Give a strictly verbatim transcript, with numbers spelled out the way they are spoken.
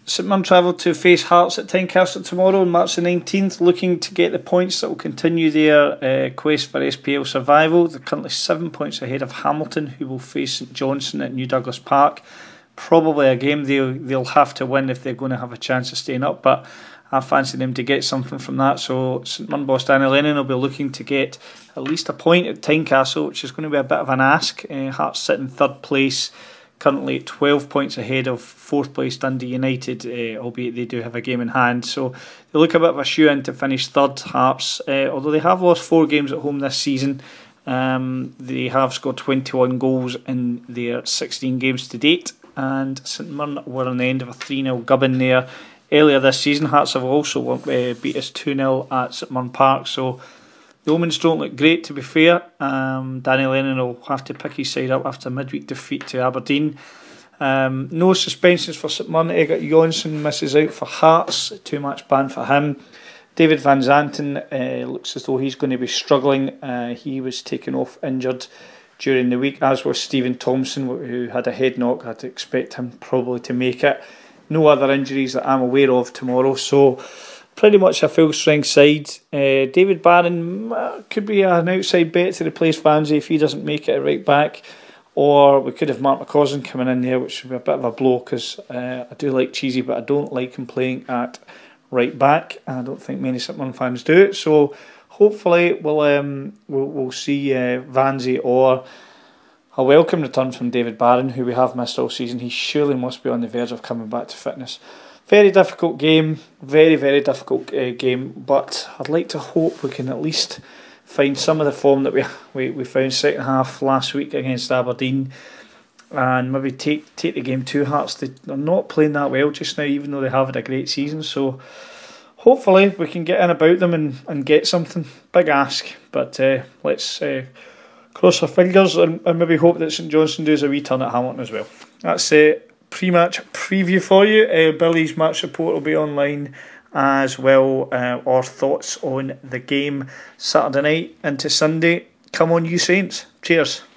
St Mirren travel to face Hearts at Tynecastle tomorrow on March the nineteenth, looking to get the points that will continue their uh, quest for S P L survival. They're currently seven points ahead of Hamilton, who will face St Johnstone at New Douglas Park. Probably a game they'll, they'll have to win if they're going to have a chance of staying up, but I fancy them to get something from that. So St Mirren boss Danny Lennon will be looking to get at least a point at Tynecastle, which is going to be a bit of an ask. Uh, Hearts sit in third place, currently at twelve points ahead of fourth place Dundee United, uh, albeit they do have a game in hand. So they look a bit of a shoe-in to finish third, Hearts. Uh, although they have lost four games at home this season, um, they have scored twenty-one goals in their sixteen games to date. And St Mirren were on the end of a three nil gubbin there earlier this season. Hearts have also uh, beat us two nil at St Mirren Park. So the omens don't look great, to be fair. Um, Danny Lennon will have to pick his side up after a midweek defeat to Aberdeen. Um, no suspensions for St Mirren. Eggert Jonsson misses out for Hearts. Two-match ban for him. David Van Zanten uh, looks as though he's going to be struggling. Uh, he was taken off injured during the week, as was Stephen Thompson, who had a head knock. I'd expect him probably to make it. No other injuries that I'm aware of tomorrow. So pretty much a full strength side. Uh, David Barron uh, could be an outside bet to replace Vanzi if he doesn't make it at right back. Or we could have Mark McCausland coming in there, which would be a bit of a blow, because uh, I do like Cheesy, but I don't like him playing at right back. I don't think many St Mirren fans do it. So hopefully we'll um, we'll, we'll see uh, Vanzi or a welcome return from David Barron, who we have missed all season. He surely must be on the verge of coming back to fitness. Very difficult game, very, very difficult uh, game, but I'd like to hope we can at least find some of the form that we we, we found second half last week against Aberdeen, and maybe take take the game to Hearts. They, they're not playing that well just now, even though they have had a great season. So hopefully we can get in about them and, and get something. Big ask, but uh, let's uh, cross our fingers and, and maybe hope that St Johnstone does a wee turn at Hamilton as well. That's it. Uh, pre-match preview for you. Uh, Billy's match report will be online, as well uh, our thoughts on the game Saturday night into Sunday. Come on, you Saints. Cheers.